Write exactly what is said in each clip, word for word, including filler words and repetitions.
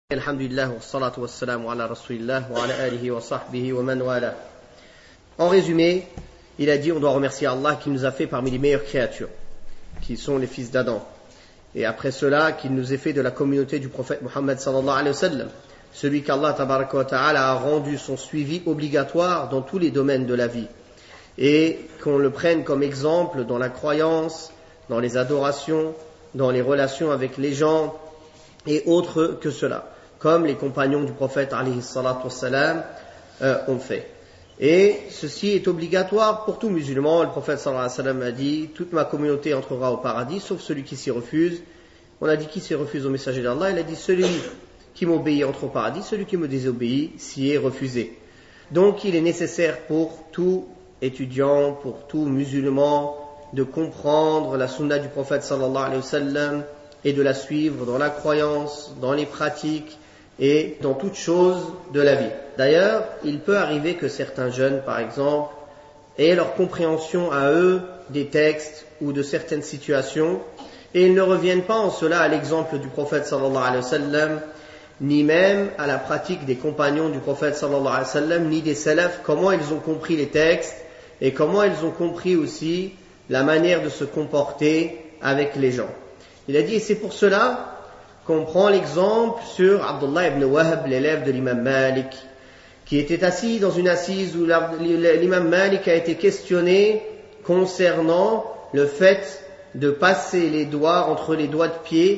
Alhamdulillah wa salatu wa salamu ala rasulillah wa ala alihi wa sahbihi wa man wala. En résumé, il a dit on doit remercier Allah qui nous a fait parmi les meilleures créatures, qui sont les fils d'Adam. Et après cela, qu'il nous ait fait de la communauté du prophète Muhammad sallallahu alayhi wa sallam, celui qu'Allah tabaraka wa ta'ala a rendu son suivi obligatoire dans tous les domaines de la vie. Et qu'on le prenne comme exemple dans la croyance, dans les adorations, dans les relations avec les gens et autres que cela, comme les compagnons du prophète alayhi salatu wassalam euh, ont fait. Et ceci est obligatoire pour tout musulman. Le prophète sallallahu alayhi wa sallam a dit toute ma communauté entrera au paradis sauf celui qui s'y refuse. On a dit qui s'y refuse au messager d'Allah, il a dit celui qui m'obéit entre au paradis, celui qui me désobéit s'y est refusé. Donc il est nécessaire pour tout étudiant, pour tout musulman de comprendre la sunna du prophète sallallahu alayhi wa sallam et de la suivre dans la croyance, dans les pratiques et dans toutes choses de la vie. D'ailleurs, il peut arriver que certains jeunes, par exemple, aient leur compréhension à eux des textes ou de certaines situations et ils ne reviennent pas en cela à l'exemple du prophète sallallahu alayhi wa sallam, ni même à la pratique des compagnons du prophète sallallahu alayhi wa sallam, ni des salafs, comment ils ont compris les textes et comment ils ont compris aussi la manière de se comporter avec les gens. Il a dit, et c'est pour cela qu'on prend l'exemple sur Abdullah ibn Wahb, l'élève de l'imam Malik, qui était assis dans une assise où l'imam Malik a été questionné concernant le fait de passer les doigts entre les doigts de pied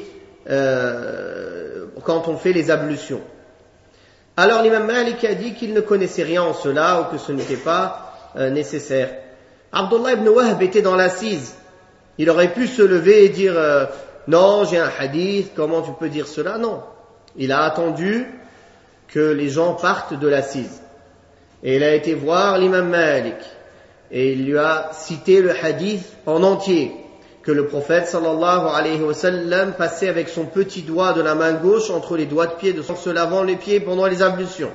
euh, quand on fait les ablutions. Alors l'imam Malik a dit qu'il ne connaissait rien en cela ou que ce n'était pas euh, nécessaire. Abdullah ibn Wahb était dans l'assise. Il aurait pu se lever et dire euh, non, j'ai un hadith, comment tu peux dire cela? Non. Il a attendu que les gens partent de l'assise. Et il a été voir l'imam Malik. Et il lui a cité le hadith en entier, que le prophète sallallahu alayhi wa sallam passait avec son petit doigt de la main gauche entre les doigts de pied, de se lavant les pieds pendant les ablutions.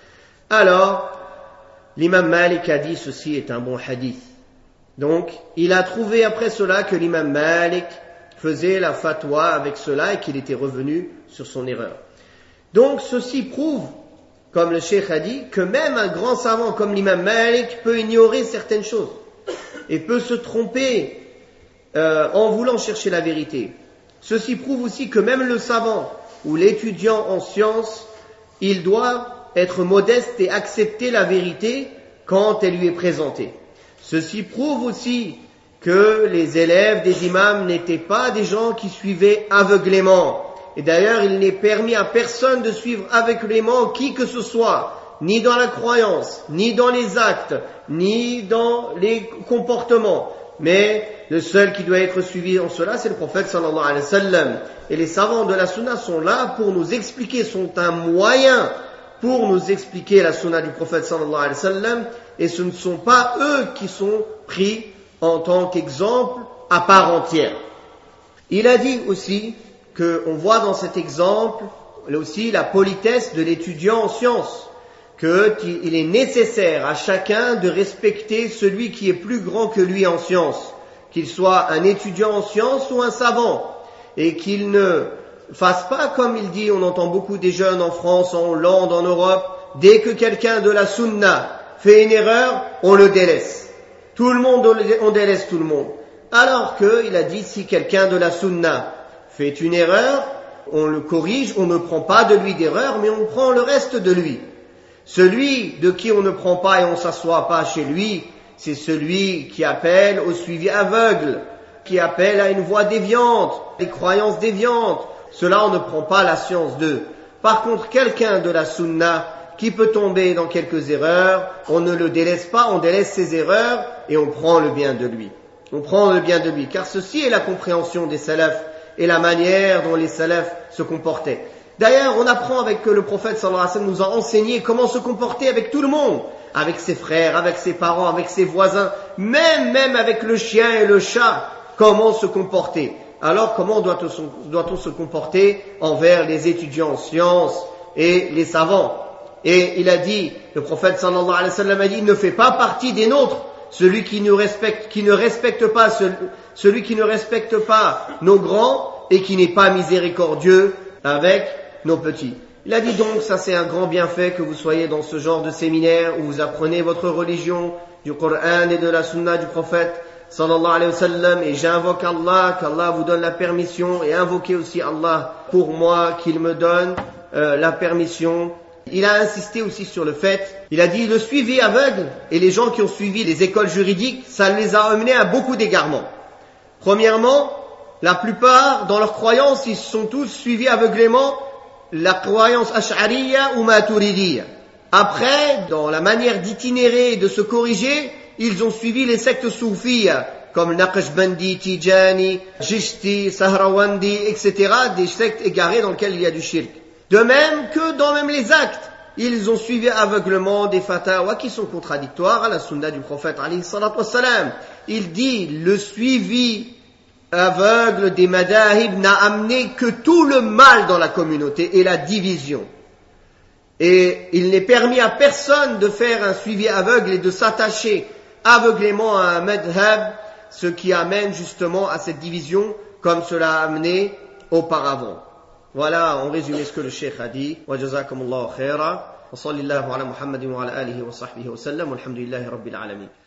Alors, l'imam Malik a dit ceci est un bon hadith. Donc, il a trouvé après cela que l'imam Malik faisait la fatwa avec cela et qu'il était revenu sur son erreur. Donc ceci prouve, comme le cheikh a dit, que même un grand savant comme l'imam Malik peut ignorer certaines choses et peut se tromper euh, en voulant chercher la vérité. Ceci prouve aussi que même le savant ou l'étudiant en sciences, il doit être modeste et accepter la vérité quand elle lui est présentée. Ceci prouve aussi que les élèves des imams n'étaient pas des gens qui suivaient aveuglément. Et d'ailleurs, il n'est permis à personne de suivre aveuglément qui que ce soit, ni dans la croyance, ni dans les actes, ni dans les comportements. Mais le seul qui doit être suivi en cela, c'est le prophète sallallahu alayhi wa sallam. Et les savants de la sunna sont là pour nous expliquer, sont un moyen pour nous expliquer la sunna du prophète sallallahu alayhi wa sallam. Et ce ne sont pas eux qui sont pris en tant qu'exemple à part entière. Il a dit aussi qu'on voit dans cet exemple aussi la politesse de l'étudiant en sciences, qu'il est nécessaire à chacun de respecter celui qui est plus grand que lui en sciences, qu'il soit un étudiant en sciences ou un savant, et qu'il ne fasse pas comme il dit, on entend beaucoup des jeunes en France, en Hollande, en Europe, dès que quelqu'un de la sunna fait une erreur, on le délaisse. Tout le monde, on délaisse tout le monde. Alors qu'il a dit, si quelqu'un de la sunna fait une erreur, on le corrige, on ne prend pas de lui d'erreur, mais on prend le reste de lui. Celui de qui on ne prend pas et on ne s'assoit pas chez lui, c'est celui qui appelle au suivi aveugle, qui appelle à une voie déviante, des croyances déviantes. Cela, on ne prend pas la science d'eux. Par contre, quelqu'un de la sunna qui peut tomber dans quelques erreurs, on ne le délaisse pas, on délaisse ses erreurs et on prend le bien de lui. On prend le bien de lui, car ceci est la compréhension des salafs et la manière dont les salafs se comportaient. D'ailleurs, on apprend avec que le prophète sallallahu alayhi wa sallam nous a enseigné comment se comporter avec tout le monde, avec ses frères, avec ses parents, avec ses voisins, même, même avec le chien et le chat, comment se comporter. Alors, comment doit-on, doit-on se comporter envers les étudiants en sciences et les savants? Et il a dit, le prophète sallallahu alayhi wa sallam a dit, il ne fait pas partie des nôtres, celui qui nous respecte, qui ne respecte pas, celui, celui qui ne respecte pas nos grands et qui n'est pas miséricordieux avec nos petits. Il a dit donc, ça c'est un grand bienfait que vous soyez dans ce genre de séminaire où vous apprenez votre religion, du Coran et de la Sunna du prophète, sallallahu alayhi wa sallam, et j'invoque Allah, qu'Allah vous donne la permission, et invoquez aussi Allah pour moi, qu'il me donne euh, la permission. Il a insisté aussi sur le fait, il a dit le suivi aveugle, et les gens qui ont suivi les écoles juridiques, ça les a amenés à beaucoup d'égarements. Premièrement, la plupart, dans leurs croyances, ils sont tous suivis aveuglément la croyance ash'ariyya ou maturidiyya. Après, dans la manière d'iténérer et de se corriger, ils ont suivi les sectes soufiyya, comme Naqshbandi, Tijani, Jishti, Sahrawandi, et cetera, des sectes égarées dans lesquelles il y a du shirk. De même que dans même les actes, ils ont suivi aveuglement des fatwas qui sont contradictoires à la sunna du prophète alayhi salatu wassalam. Il dit, le suivi aveugle des madahib n'a amené que tout le mal dans la communauté et la division. Et il n'est permis à personne de faire un suivi aveugle et de s'attacher aveuglément à un madhab, ce qui amène justement à cette division comme cela a amené auparavant. Voilà en résumé ce que le cheikh a dit. Wa jazakumullahu khaira. Wa sallallahu ala Muhammadin wa ala alihi wa sahbihi wa sallam. Walhamdulillahi rabbil alamin.